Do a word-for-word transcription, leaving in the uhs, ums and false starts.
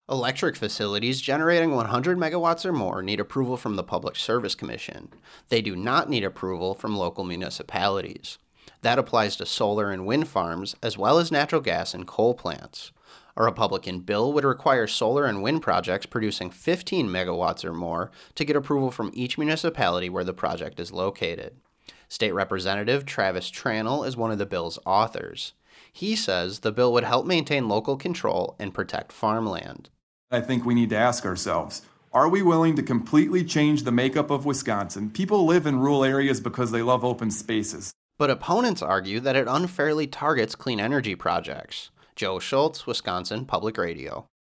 Electric facilities generating one hundred megawatts or more need approval from the Public Service Commission. They do not need approval from local municipalities. That applies to solar and wind farms, as well as natural gas and coal plants. A Republican bill would require solar and wind projects producing fifteen megawatts or more to get approval from each municipality where the project is located. State Representative Travis Tranel is one of the bill's authors. He says the bill would help maintain local control and protect farmland. I think we need to ask ourselves, are we willing to completely change the makeup of Wisconsin? People live in rural areas because they love open spaces. But opponents argue that it unfairly targets clean energy projects. Joe Schultz, Wisconsin Public Radio.